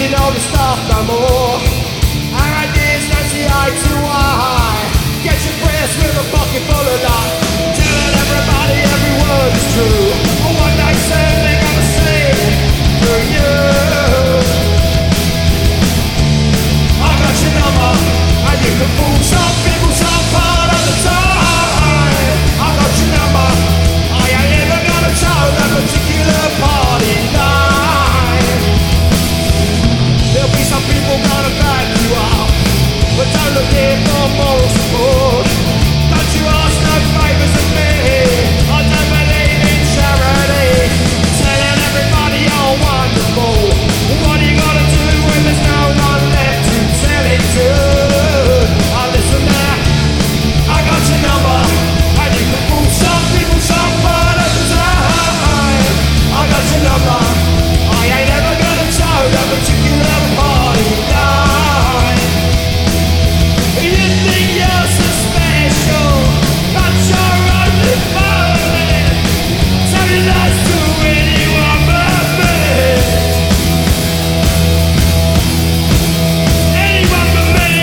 using all the stuff no more. Our ideas, that's the eye to eye. Get your breath with a bucket full of light. Telling everybody every word is true. But one day soon they're gonna see through you. I got your number, and you can fool some people some part of the time. I got your number, I ain't ever gonna tell that particular party line. There'll be some people gonna back you up, but don't look here for moral support. Don't you ask no favours of me, I don't believe in charity. Telling everybody you're wonderful. What are you gonna do when there's no one left to tell it to? Oh, listen now, I got your number, and you can fool some people some part of the time. I got your number, I ain't ever gonna tell that particular party line. You think you're so special, but you're only falling. Telling lies to anyone but me. Anyone but me.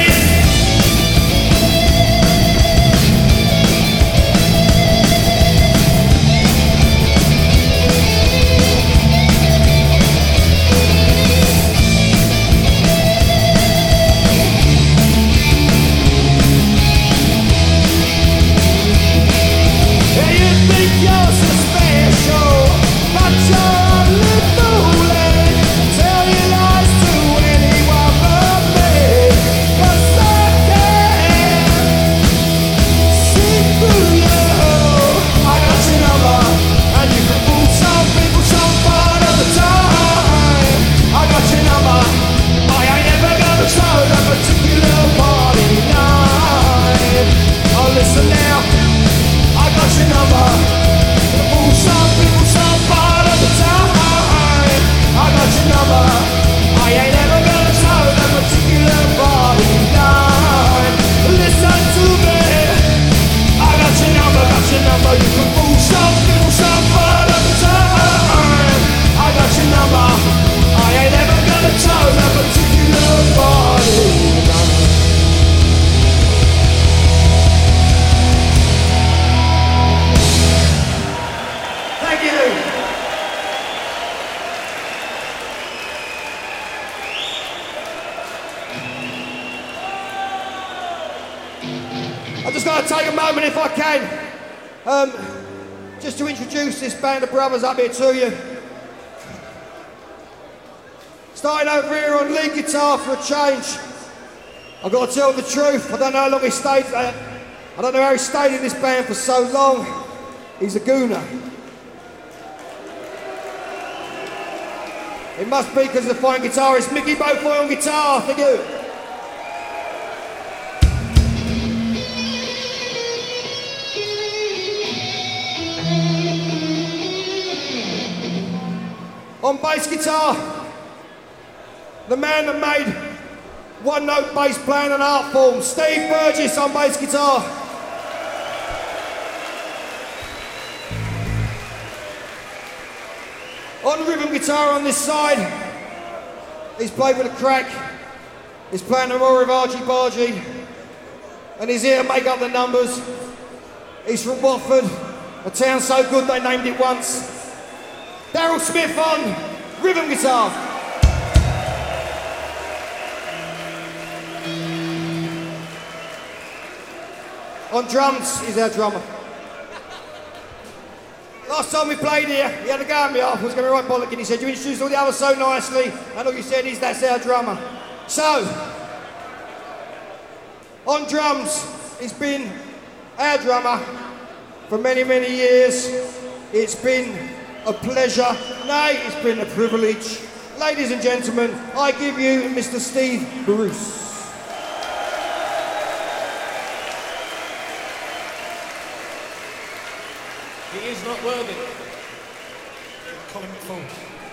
Yeah, you think you're so special, but you're only fooling. Tell your lies to anyone but me, 'cause I can't see through you. I got your number, and you can fool some people some part of the time. I got your number, I ain't ever gonna show that particular party line. Oh, listen now, I got your number. Fool some people some part of the time. I got your number, I ain't ever gonna show that particular party line. Listen to me, I got your number. You can fool some people some part of the time. I got your number, I ain't ever gonna show that particular party line. Thank you. I just got to take a moment, if I can, just to introduce this band of brothers up here to you. Starting over here on lead guitar for a change. I've got to tell the truth. I don't know how long he stayed. I don't know how he stayed in this band for so long. He's a gooner. It must be because of the fine guitarist Mickey Beaufoy on guitar. Thank you. On bass guitar, the man that made one-note bass playing an art form, Steve Burgess on bass guitar. On rhythm guitar on this side, he's played with a crack. He's playing the Rory of Argy Bargy, and he's here to make up the numbers. He's from Watford, a town so good they named it once. Daryl Smith on rhythm guitar. On drums, he's our drummer. Last time we played here, he had a go at me off. I was going to be right bollocking. He said, you introduced all the others so nicely, and all you said is, that's our drummer. So, on drums, he's been our drummer for many, many years. It's been a pleasure. Nay, it's been a privilege. Ladies and gentlemen, I give you Mr. Steve Bruce. He is not worthy. Colin McFall.